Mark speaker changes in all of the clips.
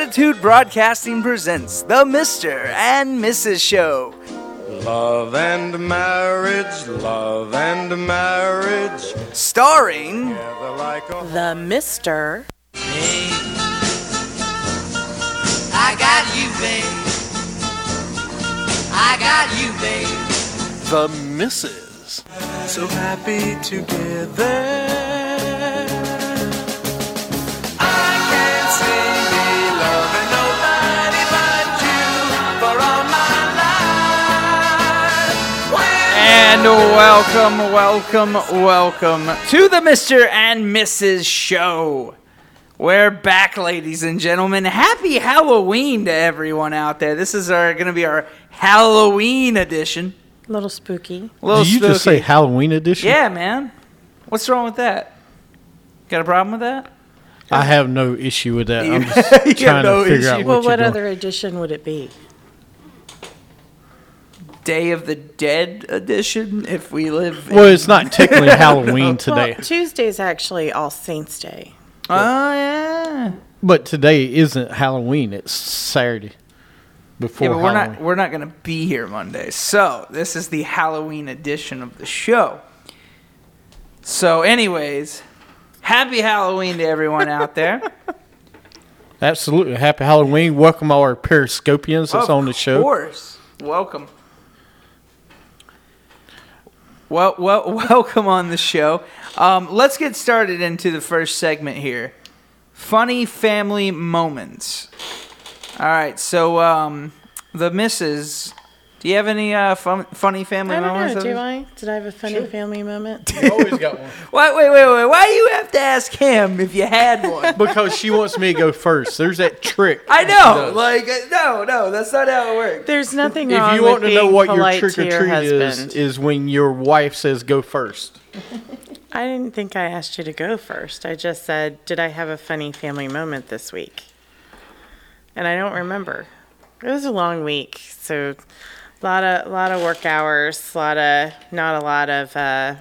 Speaker 1: Altitude Broadcasting presents the Mr. and Mrs. Show.
Speaker 2: Love and marriage, love and marriage.
Speaker 1: Starring
Speaker 3: The Mr.
Speaker 4: Hey, I got you, babe. I got you, babe.
Speaker 5: The Mrs.
Speaker 6: So happy together.
Speaker 1: And welcome to the Mr. and Mrs. Show. We're back, ladies and gentlemen. Happy Halloween to everyone out there. This is going to be our Halloween edition.
Speaker 3: A little spooky.
Speaker 1: Did
Speaker 5: you just say Halloween edition?
Speaker 1: Yeah, man. What's wrong with that? Got a problem with that?
Speaker 5: I have no issue with that. I'm just trying to figure out
Speaker 3: Well,
Speaker 5: what you're
Speaker 3: what
Speaker 5: doing.
Speaker 3: other edition would it be?
Speaker 1: Day of the Dead edition, if we live.
Speaker 5: Well, it's not technically Halloween today,
Speaker 3: Well, Tuesday's actually All Saints Day.
Speaker 1: Oh, yeah.
Speaker 5: but today isn't Halloween. It's Saturday before
Speaker 1: Yeah, but
Speaker 5: Halloween.
Speaker 1: we're not going to be here Monday. So, this is the Halloween edition of the show. So, anyways, happy Halloween to everyone out there.
Speaker 5: Absolutely. Happy Halloween. Welcome all our Periscopians that's on the show.
Speaker 1: Of course. Welcome. Well, welcome on the show. Let's get started into the first segment here. Funny family moments. All right, so the missus, do you have any funny family
Speaker 3: I don't
Speaker 1: moments?
Speaker 3: know. Do I? Did I have a funny family moment?
Speaker 5: You always got one.
Speaker 1: Wait. Why do you have to ask him if you had one?
Speaker 5: Because she wants me to go first. There's that trick.
Speaker 1: I
Speaker 5: she
Speaker 1: know.
Speaker 5: does.
Speaker 1: No, that's not how it works.
Speaker 3: There's nothing
Speaker 5: If
Speaker 3: wrong
Speaker 5: you
Speaker 3: with
Speaker 5: want to know
Speaker 3: being
Speaker 5: what your
Speaker 3: polite
Speaker 5: trick
Speaker 3: to
Speaker 5: or
Speaker 3: your
Speaker 5: treat
Speaker 3: husband.
Speaker 5: is when your wife says go first.
Speaker 3: I didn't think I asked you to go first. I just said, did I have a funny family moment this week? And I don't remember. It was a long week, so a lot of work hours, not a lot of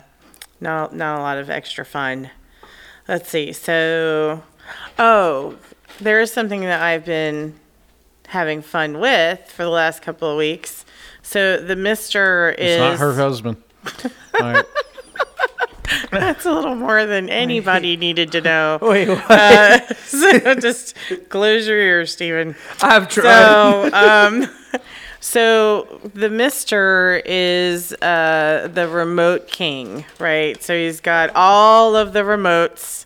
Speaker 3: extra fun. Let's see. So, there is something that I've been having fun with for the last couple of weeks. So the Mr. is
Speaker 5: It's not her husband. All right.
Speaker 3: That's a little more than anybody needed to know.
Speaker 1: Wait, what?
Speaker 3: So just close your ears, Stephen.
Speaker 1: I've tried.
Speaker 3: So the Mr. is the remote king, right? So he's got all of the remotes.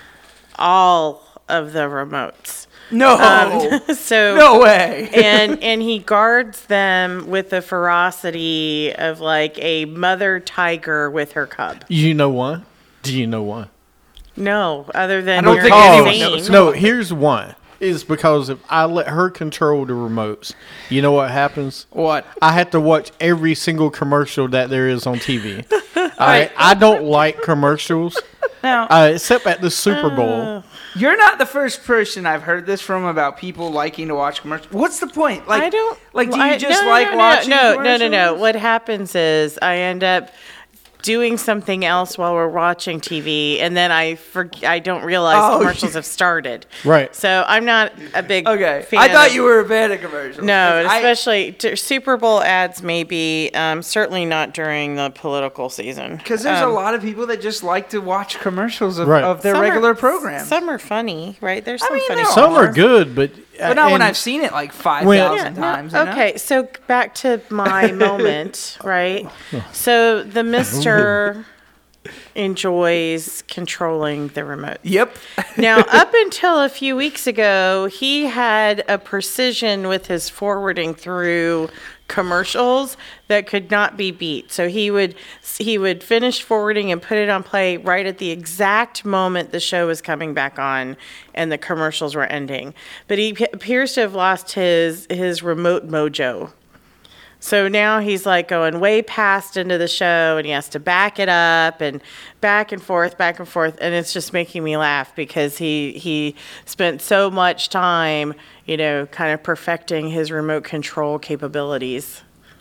Speaker 1: No.
Speaker 3: So
Speaker 1: No way.
Speaker 3: and he guards them with the ferocity of like a mother tiger with her cub.
Speaker 5: You know why? Do you know why?
Speaker 3: No, other than
Speaker 1: I don't
Speaker 3: you're
Speaker 1: think anyone
Speaker 3: insane.
Speaker 1: knows.
Speaker 5: No, here's why. It's because if I let her control the remotes, you know what happens?
Speaker 1: What?
Speaker 5: I have to watch every single commercial that there is on TV. I don't like commercials,
Speaker 1: Now,
Speaker 5: except at the Super Bowl.
Speaker 1: you're not the first person I've heard this from about people liking to watch commercials. What's the point? Like,
Speaker 3: I don't
Speaker 1: like. Do you
Speaker 3: I-
Speaker 1: just
Speaker 3: no,
Speaker 1: like
Speaker 3: no,
Speaker 1: watching?
Speaker 3: No.
Speaker 1: commercials?
Speaker 3: What happens is I end up doing something else while we're watching TV, and then I don't realize
Speaker 1: Oh,
Speaker 3: commercials have started.
Speaker 5: Right.
Speaker 3: So I'm not a big
Speaker 1: Okay,
Speaker 3: fan
Speaker 1: I thought
Speaker 3: of-
Speaker 1: you were a fan of commercials.
Speaker 3: No,
Speaker 1: Like,
Speaker 3: especially Super Bowl ads, maybe. Certainly not during the political season.
Speaker 1: because there's a lot of people that just like to watch commercials of,
Speaker 5: Right.
Speaker 1: of their
Speaker 3: Some are-
Speaker 1: regular programs.
Speaker 3: Some are funny, right? There's some
Speaker 1: mean,
Speaker 3: funny.
Speaker 1: there
Speaker 5: Some are
Speaker 1: are.
Speaker 5: good, but
Speaker 1: But not when
Speaker 5: and-
Speaker 1: I've seen it like 5,000
Speaker 5: When-
Speaker 1: times. You know?
Speaker 3: Okay, so back to my moment, right? So the Mr. enjoys controlling the remote.
Speaker 1: Yep.
Speaker 3: Now, up until a few weeks ago, he had a precision with his forwarding through commercials that could not be beat. So he would finish forwarding and put it on play right at the exact moment the show was coming back on and the commercials were ending. But he appears to have lost his remote mojo. So now he's like going way past into the show and he has to back it up and back and forth. And it's just making me laugh because he spent so much time, kind of perfecting his remote control capabilities.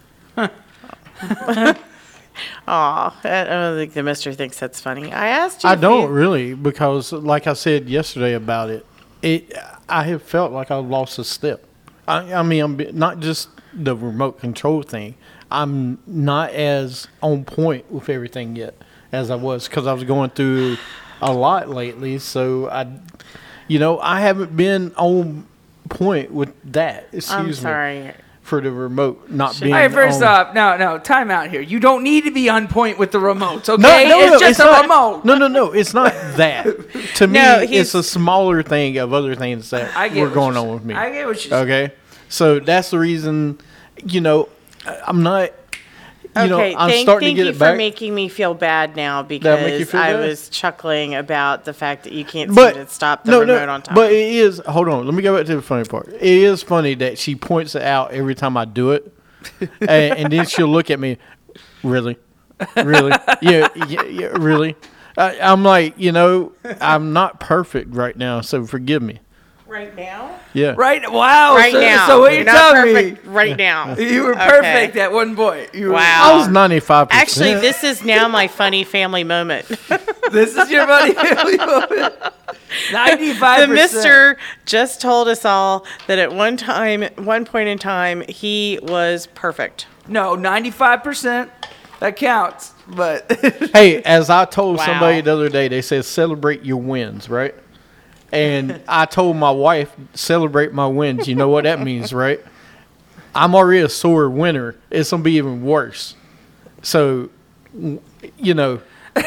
Speaker 3: Aw, I don't think the mister thinks that's funny. I asked you.
Speaker 5: I don't really, because like I said yesterday about it, I have felt like I've lost a step. I mean, not just the remote control thing. I'm not as on point with everything yet as I was because I was going through a lot lately. So I haven't been on point with that.
Speaker 3: I'm
Speaker 5: Excuse me.
Speaker 3: sorry.
Speaker 5: For the remote not being
Speaker 1: All right, first
Speaker 5: on.
Speaker 1: off, no, time out here. You don't need to be on point with the remotes, okay?
Speaker 5: No,
Speaker 1: it's just a
Speaker 5: not,
Speaker 1: remote.
Speaker 5: No, it's not that. To me,
Speaker 3: No,
Speaker 5: it's a smaller thing of other things that
Speaker 1: I get
Speaker 5: were
Speaker 1: what
Speaker 5: going
Speaker 1: you're
Speaker 5: on
Speaker 1: saying.
Speaker 5: with me.
Speaker 1: I get what you're saying.
Speaker 5: Okay, so that's the reason. I'm not. I'm starting
Speaker 3: thank
Speaker 5: to get
Speaker 3: you
Speaker 5: it
Speaker 3: for
Speaker 5: back.
Speaker 3: making me feel bad now
Speaker 5: make you
Speaker 3: because
Speaker 5: feel
Speaker 3: I
Speaker 5: bad?
Speaker 3: was chuckling about the fact that you can't seem
Speaker 5: But
Speaker 3: to stop the remote on time.
Speaker 5: But it is. Hold on. Let me go back to the funny part. It is funny that she points it out every time I do it, and then she'll look at me. Really, yeah, really. I'm like, I'm not perfect right now, so forgive me.
Speaker 3: Right now?
Speaker 5: Yeah.
Speaker 1: Right? Wow.
Speaker 3: Right
Speaker 1: so,
Speaker 3: now.
Speaker 1: So what you're
Speaker 3: Not
Speaker 1: telling
Speaker 3: perfect
Speaker 1: me?
Speaker 3: right now.
Speaker 1: You were
Speaker 3: Okay.
Speaker 1: perfect at one point. You were-
Speaker 3: Wow.
Speaker 5: I was 95%.
Speaker 3: Actually, this is now my funny family moment.
Speaker 1: This is your funny family moment. 95%.
Speaker 3: The mister just told us all that at one point in time, he was perfect.
Speaker 1: No, 95%. That counts. But
Speaker 5: Hey, as I told
Speaker 3: Wow.
Speaker 5: somebody the other day, they said celebrate your wins, right? And I told my wife, celebrate my wins. You know what that means, right? I'm already a sore winner. It's going to be even worse. So,
Speaker 1: wow.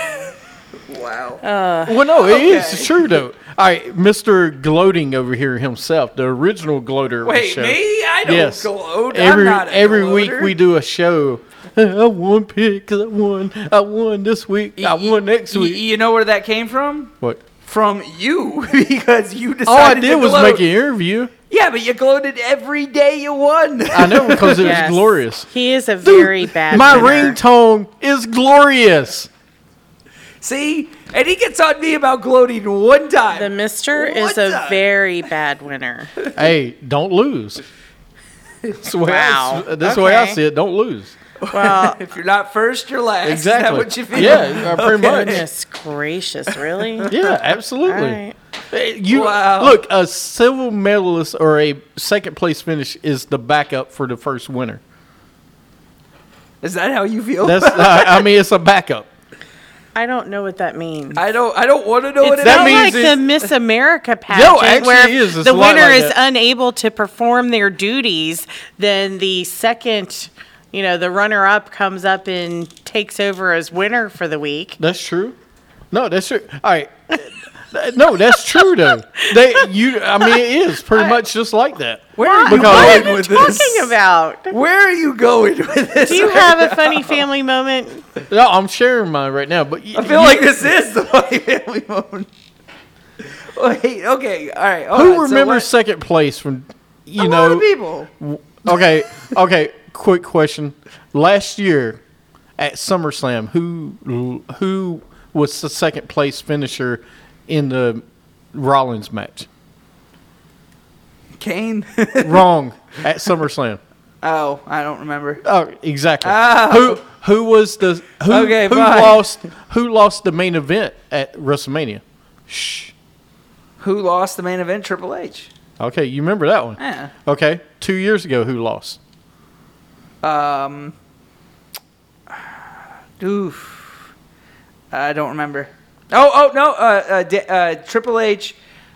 Speaker 5: well, no, it is. It's true, though. All right, Mr. Gloating over here himself, the original gloater of the
Speaker 1: Wait,
Speaker 5: show.
Speaker 1: me? I don't
Speaker 5: Yes.
Speaker 1: gloat.
Speaker 5: Every,
Speaker 1: I'm not a
Speaker 5: every week
Speaker 1: gloater.
Speaker 5: we do a show. I won pick 'cause I won this week. I won next week.
Speaker 1: You know where that came from?
Speaker 5: What?
Speaker 1: From you, because you decided
Speaker 5: All I
Speaker 1: to
Speaker 5: did was
Speaker 1: gloat.
Speaker 5: make an interview.
Speaker 1: Yeah, but you gloated every day you won.
Speaker 5: I know because it
Speaker 3: Yes.
Speaker 5: was glorious.
Speaker 3: He is a very bad
Speaker 5: My
Speaker 3: winner.
Speaker 5: ringtone is glorious.
Speaker 1: See? And he gets on me about gloating one time.
Speaker 3: The mister
Speaker 1: One
Speaker 3: is a
Speaker 1: time.
Speaker 3: very bad winner.
Speaker 5: Hey, don't lose. That's the way,
Speaker 3: Wow.
Speaker 5: that's the way I
Speaker 3: Okay.
Speaker 5: see it. Don't lose.
Speaker 3: Well,
Speaker 1: If you're not first, you're last.
Speaker 5: Exactly.
Speaker 1: Is that what you feel?
Speaker 5: Yeah, pretty much.
Speaker 3: goodness gracious, really?
Speaker 5: Yeah, absolutely.
Speaker 3: All right.
Speaker 5: You
Speaker 1: Wow.
Speaker 5: look, a silver medalist or a second place finish is the backup for the first winner.
Speaker 1: Is that how you feel?
Speaker 5: That's I mean, it's a backup.
Speaker 3: I don't know what that means.
Speaker 1: I don't want to know what
Speaker 3: It's
Speaker 1: it
Speaker 5: that
Speaker 3: not
Speaker 1: means.
Speaker 5: means
Speaker 3: like
Speaker 5: it-
Speaker 3: the Miss America pageant
Speaker 5: actually
Speaker 3: where
Speaker 5: is. It's
Speaker 3: the
Speaker 5: a lot
Speaker 3: winner
Speaker 5: like
Speaker 3: is
Speaker 5: that.
Speaker 3: unable to perform their duties. Then the second, the runner-up comes up and takes over as winner for the week.
Speaker 5: That's true. No, that's true. All right. No, that's true though. It is pretty much just like that.
Speaker 1: Where are you
Speaker 5: Because-
Speaker 3: What
Speaker 1: going
Speaker 3: are you
Speaker 1: with this?
Speaker 3: talking about?
Speaker 1: Where are you going with this?
Speaker 3: Do you have a funny family moment?
Speaker 5: No, I'm sharing mine right now, but
Speaker 1: I feel like this is the funny family moment. Wait, okay, all right. hold
Speaker 5: who
Speaker 1: on. So
Speaker 5: remembers
Speaker 1: what-
Speaker 5: second place from
Speaker 1: a lot of people?
Speaker 5: Okay. Quick question. Last year at SummerSlam, who was the second place finisher in the Rollins match?
Speaker 1: Kane?
Speaker 5: Wrong. At SummerSlam.
Speaker 1: Oh, I don't remember.
Speaker 5: Oh, exactly.
Speaker 1: Oh.
Speaker 5: Who was the who?
Speaker 1: Okay,
Speaker 5: who
Speaker 1: fine.
Speaker 5: lost? Who lost the main event at WrestleMania? Shh.
Speaker 1: Who lost the main event? Triple H.
Speaker 5: Okay, you remember that one?
Speaker 1: Yeah.
Speaker 5: Okay, 2 years ago, who lost?
Speaker 1: Oof. I don't remember. Oh no. Triple H.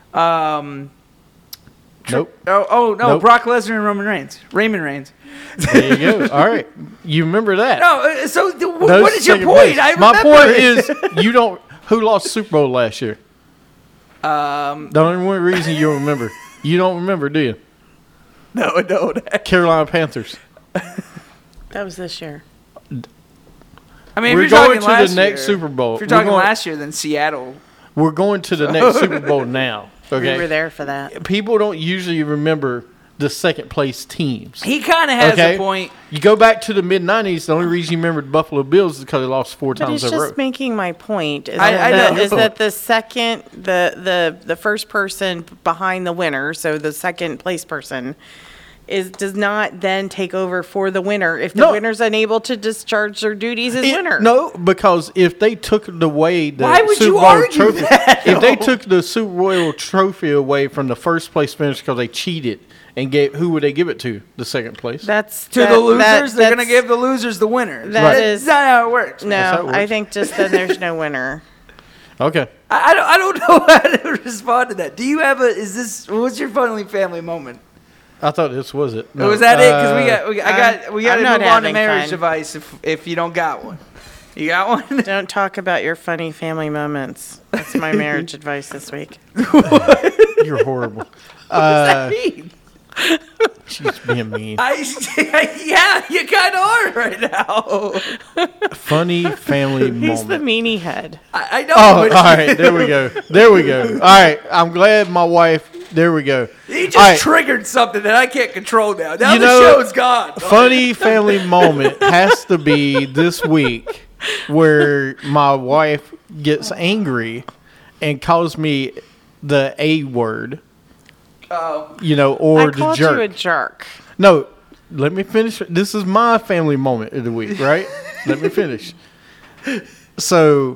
Speaker 5: Nope.
Speaker 1: Oh no.
Speaker 5: Nope.
Speaker 1: Brock Lesnar and Roman Reigns. Raymond Reigns.
Speaker 5: There you go. All right, you remember that?
Speaker 1: No. So
Speaker 5: Those
Speaker 1: what is your
Speaker 5: second
Speaker 1: point?
Speaker 5: place.
Speaker 1: I remember.
Speaker 5: My point is, you don't. Who lost Super Bowl last year? The only one reason you don't remember. You don't remember, do you?
Speaker 1: No, I don't.
Speaker 5: Carolina Panthers.
Speaker 3: That was this year.
Speaker 1: I mean,
Speaker 5: We're
Speaker 1: if you're
Speaker 5: going
Speaker 1: talking
Speaker 5: to
Speaker 1: last
Speaker 5: the next
Speaker 1: year-
Speaker 5: Super Bowl.
Speaker 1: If you're
Speaker 5: We're
Speaker 1: talking
Speaker 5: going-
Speaker 1: last year, then Seattle.
Speaker 5: We're going to the next Super Bowl now. Okay.
Speaker 3: We were there for that.
Speaker 5: People don't usually remember the second place teams.
Speaker 1: He kind of has
Speaker 5: Okay.
Speaker 1: a point.
Speaker 5: You go back to the mid '90s. The only reason you remember the Buffalo Bills is because they lost four
Speaker 3: But
Speaker 5: times
Speaker 3: it's
Speaker 5: in a
Speaker 3: just
Speaker 5: row.
Speaker 3: making my point. Is,
Speaker 1: I
Speaker 3: that,
Speaker 1: know.
Speaker 3: is that the second, the first person behind the winner, so the second place person, does not then take over for the winner if the winner's unable to discharge their duties as winner.
Speaker 5: No, because if they took away the
Speaker 1: Why would
Speaker 5: Super
Speaker 1: you
Speaker 5: Bowl
Speaker 1: argue
Speaker 5: trophy,
Speaker 1: that,
Speaker 5: if they
Speaker 1: though?
Speaker 5: took the Super Bowl trophy away from the first place finisher because they cheated and gave, who would they give it to? The second place.
Speaker 3: That's
Speaker 1: To the losers, they're going to give the losers the winner.
Speaker 3: That
Speaker 1: That's
Speaker 3: is-
Speaker 1: not how it works.
Speaker 5: That's how
Speaker 3: No,
Speaker 5: it
Speaker 3: I
Speaker 5: works.
Speaker 3: think just then there's no winner.
Speaker 5: Okay.
Speaker 1: I don't know how to respond to that. Do you have what's your family moment?
Speaker 5: I thought this was it.
Speaker 1: Was that it? Because we got to
Speaker 3: I'm
Speaker 1: move
Speaker 3: not
Speaker 1: on to
Speaker 3: having
Speaker 1: marriage
Speaker 3: fun.
Speaker 1: advice if you don't got one. You got one?
Speaker 3: Don't talk about your funny family moments. That's my marriage advice this week.
Speaker 5: You're horrible.
Speaker 1: What does that mean?
Speaker 5: She's being mean.
Speaker 1: Yeah, you kind of are right now.
Speaker 5: Funny family
Speaker 3: He's the
Speaker 5: moment.
Speaker 3: meanie head.
Speaker 1: I know.
Speaker 5: Oh, all
Speaker 1: but
Speaker 5: right. There we go. There we go. All right. I'm glad my wife. There we go.
Speaker 1: He just
Speaker 5: All right.
Speaker 1: triggered something that I can't control now. Now
Speaker 5: You
Speaker 1: the
Speaker 5: know,
Speaker 1: show's gone.
Speaker 5: Funny family moment has to be this week where my wife gets angry and calls me the A word,
Speaker 1: Oh.
Speaker 5: or
Speaker 3: I
Speaker 5: the
Speaker 3: called
Speaker 5: jerk.
Speaker 3: you a jerk.
Speaker 5: No, let me finish. This is my family moment of the week, right? Let me finish. So,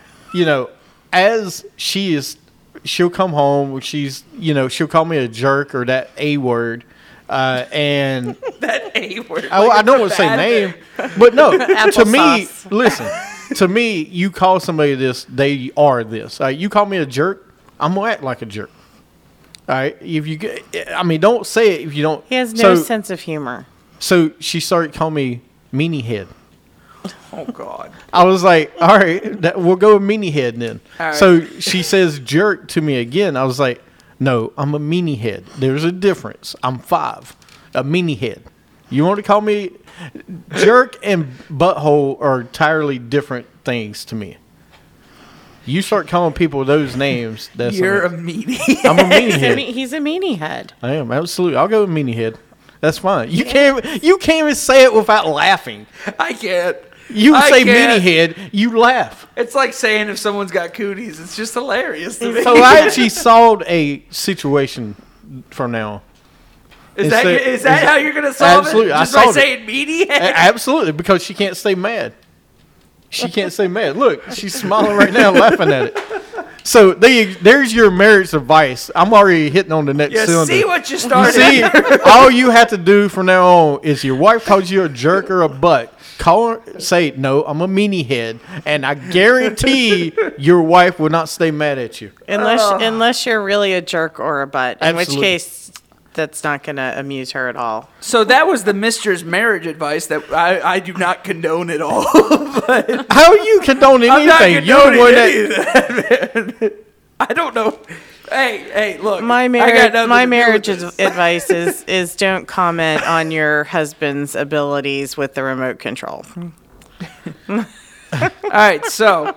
Speaker 5: as she'll come home, she'll call me a jerk or that A word, and
Speaker 1: That A word.
Speaker 5: I don't want to say name, but no. To me,
Speaker 3: Applesauce.
Speaker 5: listen. To me, you call somebody this, they are this. You call me a jerk, I'm gonna act like a jerk. All right. Don't say it if you don't.
Speaker 3: He has no
Speaker 5: so,
Speaker 3: sense of humor.
Speaker 5: So she started calling me meanie head.
Speaker 1: Oh, God.
Speaker 5: I was like, all right, we'll go with meanie head then.
Speaker 1: All right.
Speaker 5: So she says jerk to me again. I was like, no, I'm a meanie head. There's a difference. I'm 5. A meanie head. You want to call me jerk and butthole are entirely different things to me. You start calling people those names, that's
Speaker 1: You're a meanie.
Speaker 5: I'm a meanie head.
Speaker 3: He's a meanie head.
Speaker 5: I am, absolutely. I'll go with meanie head. That's fine. You can't even say it without laughing.
Speaker 1: I can't.
Speaker 5: You
Speaker 1: I
Speaker 5: say
Speaker 1: can't.
Speaker 5: meanie head, you laugh.
Speaker 1: It's like saying if someone's got cooties. It's just hilarious to me.
Speaker 5: So I actually solved a situation from now on.
Speaker 1: Is that how you're going to solve
Speaker 5: Absolutely,
Speaker 1: it?
Speaker 5: I
Speaker 1: Just by
Speaker 5: solved it.
Speaker 1: saying meanie?
Speaker 5: Absolutely, because she can't stay mad. She can't stay mad. Look, she's smiling right now, laughing at it. So there's your marriage advice. I'm already hitting on the next
Speaker 1: You
Speaker 5: cylinder.
Speaker 1: see what you
Speaker 5: You
Speaker 1: started?
Speaker 5: see, all you have to do from now on is your wife calls you a jerk or a butt. Call her, say, no, I'm a meanie head, and I guarantee your wife will not stay mad at you.
Speaker 3: Unless you're really a jerk or a butt, in which
Speaker 5: Absolutely.
Speaker 3: case that's not going to amuse her at all.
Speaker 1: So that was the Mister's marriage advice that I do not condone at all. But
Speaker 5: How you condone
Speaker 1: I'm not
Speaker 5: anything? You're the
Speaker 1: condoning
Speaker 5: one
Speaker 1: any
Speaker 5: that.
Speaker 1: of that, man. I don't know. Hey, look.
Speaker 3: My
Speaker 1: I got
Speaker 3: marriage,
Speaker 1: nothing
Speaker 3: my
Speaker 1: to do with
Speaker 3: marriage
Speaker 1: this.
Speaker 3: advice is don't comment on your husband's abilities with the remote control.
Speaker 1: All right, so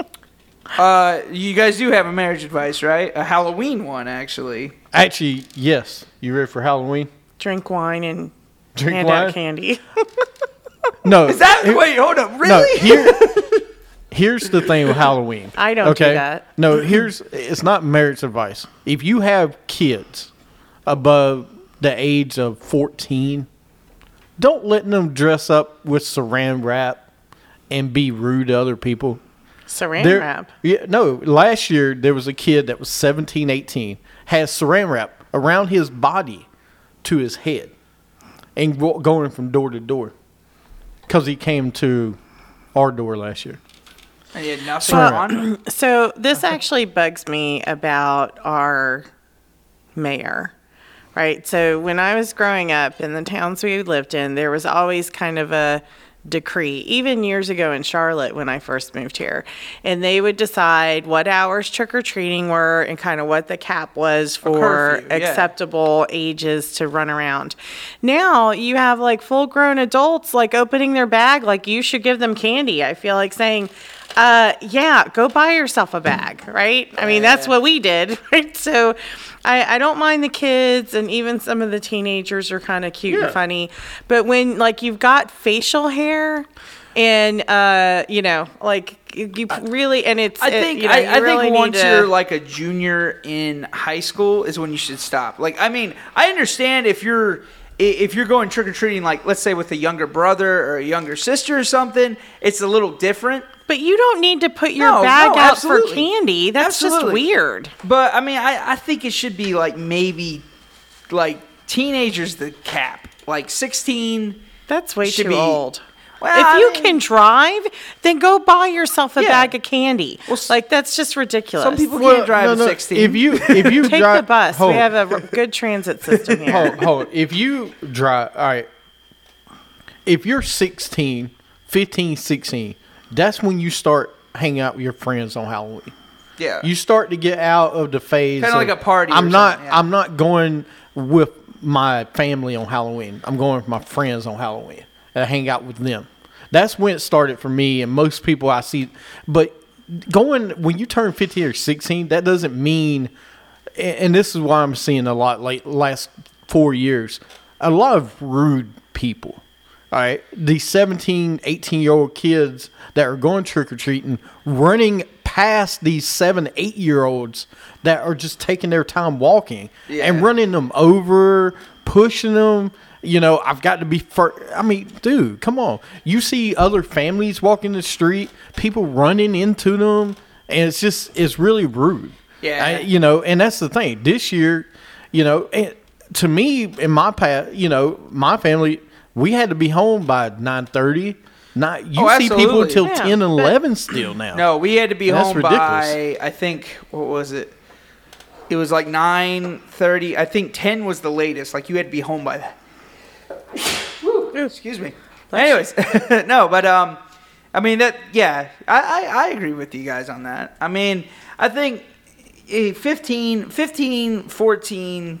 Speaker 1: you guys do have a marriage advice, right? A Halloween one, actually.
Speaker 5: Actually, yes. You ready for Halloween?
Speaker 3: Drink wine and
Speaker 5: Drink
Speaker 3: hand
Speaker 5: wine?
Speaker 3: out candy.
Speaker 5: No.
Speaker 1: Is that wait? Hold up,
Speaker 5: No,
Speaker 1: really?
Speaker 5: here's the thing with Halloween.
Speaker 3: I don't do that.
Speaker 5: No, it's not marriage advice. If you have kids above the age of 14, don't let them dress up with saran wrap and be rude to other people.
Speaker 3: Saran
Speaker 5: There-
Speaker 3: wrap.
Speaker 5: Yeah, no, last year there was a kid that was 17, 18, has saran wrap around his body to his head and going from door to door because he came to our door last year.
Speaker 1: And he had nothing
Speaker 5: Well,
Speaker 1: on.
Speaker 3: So this actually bugs me about our mayor, right? So when I was growing up in the towns we lived in, there was always kind of a decree, even years ago in Charlotte when I first moved here, and they would decide what hours trick-or-treating were and kind of what the cap was for
Speaker 1: curfew, yeah.
Speaker 3: acceptable ages to run around. Now you have like full-grown adults like opening their bag like you should give them candy. I feel like saying, yeah, go buy yourself a bag, right? I mean, that's what we did, right? So I don't mind the kids, and even some of the teenagers are kind of cute and funny. But when, like, you've got facial hair and, like, you really, and it's,
Speaker 1: I think
Speaker 3: you
Speaker 1: I
Speaker 3: really
Speaker 1: think
Speaker 3: need
Speaker 1: once
Speaker 3: to-
Speaker 1: you're like a junior in high school is when you should stop. Like, I mean, I understand if you're if you're going trick-or-treating, like, let's say with a younger brother or a younger sister or something, it's a little different.
Speaker 3: But you don't need to put your
Speaker 1: No,
Speaker 3: bag
Speaker 1: no,
Speaker 3: out
Speaker 1: absolutely.
Speaker 3: for candy. That's just
Speaker 1: Absolutely.
Speaker 3: weird.
Speaker 1: But, I mean, I think it should be, like, maybe, like, teenagers the cap. Like, 16.
Speaker 3: That's way
Speaker 1: Should
Speaker 3: too
Speaker 1: be-
Speaker 3: old.
Speaker 1: Well,
Speaker 3: If
Speaker 1: I
Speaker 3: you
Speaker 1: mean-
Speaker 3: can drive, then go buy yourself a
Speaker 1: Yeah.
Speaker 3: bag of candy.
Speaker 1: Well,
Speaker 3: Like, that's just ridiculous.
Speaker 1: Some people can't drive at 16.
Speaker 5: If you
Speaker 3: Take
Speaker 5: drive,
Speaker 3: the bus.
Speaker 5: hold,
Speaker 3: We have a good transit system here.
Speaker 5: hold. If you drive, all right. If you're 16, 15, 16, that's when you start hanging out with your friends on Halloween.
Speaker 1: Yeah.
Speaker 5: You start to get out of the phase.
Speaker 1: Kinda like a party or
Speaker 5: I'm not.
Speaker 1: something, yeah.
Speaker 5: I'm not going with my family on Halloween. I'm going with my friends on Halloween and I hang out with them. That's when it started for me and most people I see. But when you turn 15 or 16, that doesn't mean. And this is why I'm seeing a lot like last 4 years, a lot of rude people. All right, these 17, 18-year-old kids that are going trick-or-treating, running past these 7, 8-year-olds that are just taking their time walking and running them over, pushing them. You know, I've got to be first. I mean, dude, come on. You see other families walking the street, people running into them, and it's really rude.
Speaker 1: Yeah.
Speaker 5: You know, and that's the thing. This year, you know, and to me, in my past, you know, my family, we had to be home by 9:30. You see people
Speaker 1: absolutely.
Speaker 5: until
Speaker 3: Yeah,
Speaker 5: 10 and 11 still now.
Speaker 1: No, we had to be
Speaker 5: That's
Speaker 1: home
Speaker 5: ridiculous.
Speaker 1: by, I think, what was it? It was like 9:30. I think 10 was the latest. Like, you had to be home by that. Excuse me. Anyways, no, but, I mean, I agree with you guys on that. I mean, I think 15, 14,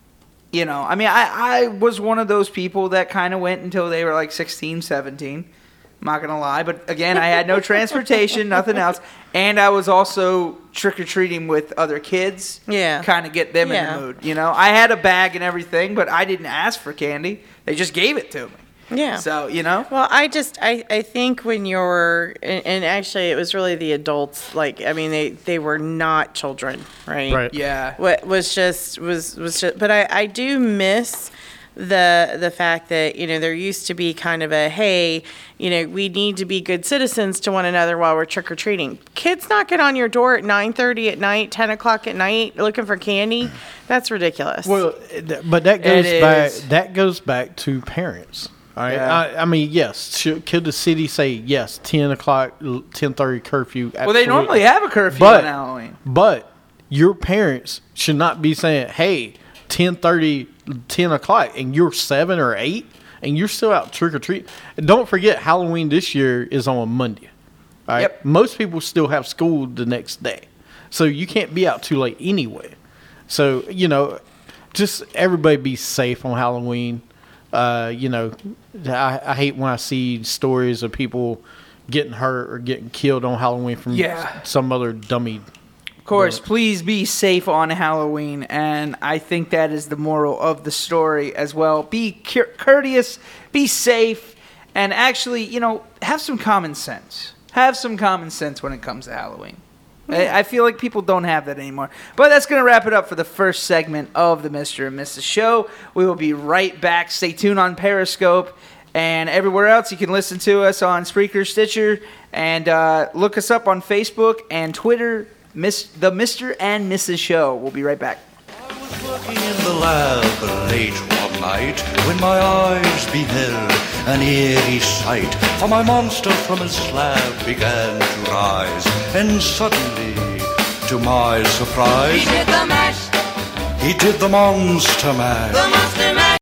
Speaker 1: you know, I mean, I was one of those people that kind of went until they were like 16, 17. I'm not going to lie. But again, I had no transportation, nothing else. And I was also trick-or-treating with other kids.
Speaker 3: Yeah.
Speaker 1: Kind of get them in
Speaker 3: Yeah.
Speaker 1: the mood. You know, I had a bag and everything, but I didn't ask for candy. They just gave it to me.
Speaker 3: Yeah.
Speaker 1: So, you know.
Speaker 3: Well, I think when you're, and actually it was really the adults, like, I mean, they were not children, right?
Speaker 5: Right.
Speaker 1: Yeah.
Speaker 3: What was just, but I do miss the fact that, you know, there used to be kind of a, hey, you know, we need to be good citizens to one another while we're trick-or-treating. Kids knocking on your door at 9:30 at night, 10 o'clock at night, looking for candy. That's ridiculous.
Speaker 5: Well, but that goes
Speaker 1: It
Speaker 5: back.
Speaker 1: is.
Speaker 5: That goes back to parents. All right.
Speaker 1: Yeah.
Speaker 5: I mean, yes. Could the city say yes? 10 o'clock, 10:30 curfew.
Speaker 1: Well, they
Speaker 5: absolutely.
Speaker 1: normally have a curfew
Speaker 5: But-
Speaker 1: on Halloween.
Speaker 5: But your parents should not be saying, "Hey, 10:30, 10 o'clock," and you're 7 or 8, and you're still out trick or treat. And don't forget, Halloween this year is on a Monday. All right.
Speaker 1: Yep.
Speaker 5: Most people still have school the next day, so you can't be out too late anyway. So you know, just everybody be safe on Halloween. You know, I hate when I see stories of people getting hurt or getting killed on Halloween from some other dummy.
Speaker 1: Of course, please be safe on Halloween, and I think that is the moral of the story as well. Be courteous, be safe, and actually, you know, have some common sense. Have some common sense when it comes to Halloween. I feel like people don't have that anymore. But that's going to wrap it up for the first segment of the Mr. and Mrs. Show. We will be right back. Stay tuned on Periscope and everywhere else. You can listen to us on Spreaker, Stitcher, and look us up on Facebook and Twitter, the Mr. and Mrs. Show. We'll be right back.
Speaker 7: I was working in the lab late one night when my eyes beheld an eerie sight. For my monster from his slab began to rise, and suddenly, to my surprise,
Speaker 4: He did the mash,
Speaker 7: he did the monster mash.
Speaker 4: the monster mash.